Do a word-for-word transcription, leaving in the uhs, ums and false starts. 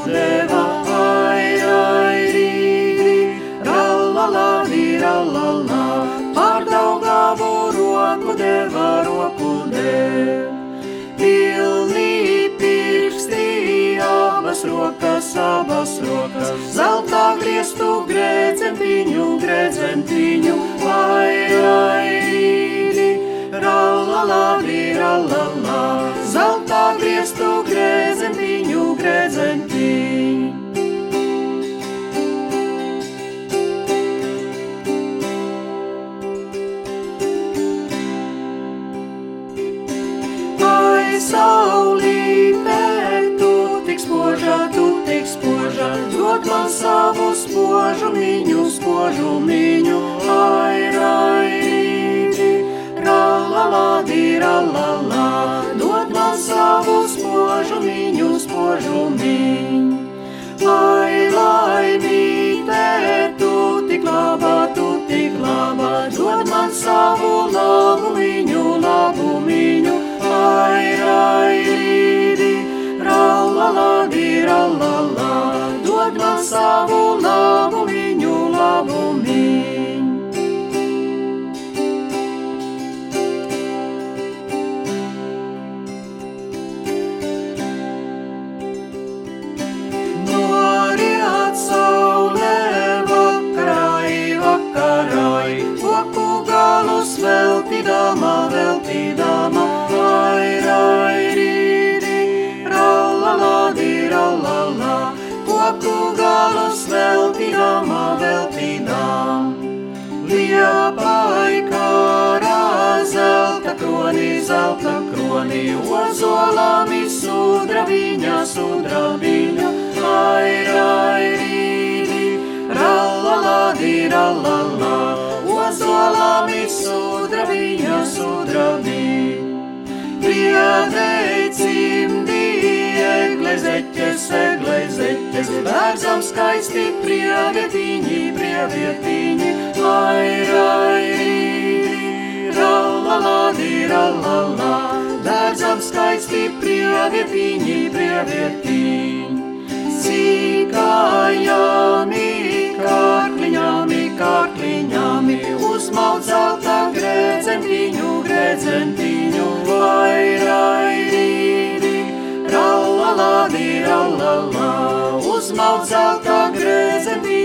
deva, ai, ai, rīri, rallalādi, rallallā, par Daugavu roku deva, roku deva. Pilnī pirkstī, abas rokas, abas rokas, zeltā griestu grēdzentiņu, grēdzentiņu, ai, ai, rīri, rallalādi, rallallā, zeltā griestu grēdzentiņu, grēdzentiņu. Ai, saulīte, tu tik spoža, tu tik spoža, dod man savu spožumiņu, spožumiņu, ai, ai, rīri, rallalādi, rallallā, dod man savu spožumiņu, spožumiņu. Ai, laimīte, tu tik laba, tu tik laba, dod man savu labumiņu, labumiņu, ai, ai, rīri, rallalādi, rallallā, dod man savu labumiņu, labumiņu. Noriet saule vakarai, vakarai, koku galus veltīdama, veltīdama, ai, ai, rīri, rallalādi, rallallā, koku galus veltīdama, veltīdama. Liepai kārā, zelta kroni, zelta kroni, ozolami sudrabiņa, sudrabiņa, ai, ai, rīri, rallalādi, rallallā, ozolami sudrabiņa, sudrabiņa. Priedei cimdi, eglezeķes, eglezeķes, bērdzam skaisti prievietiņi, prievietiņi, ai, ai, rīri, rallalādi, rallallā, bērdzam skaisti prievietiņi, prievietiņi. Cikājami, kārkliņami, kārkliņami, uzmaut zelta grēdzentiņu, grēdzentiņu, ai, ai, rīri, rallalādi, rallallā, uzmaut zelta grēdzentiņu.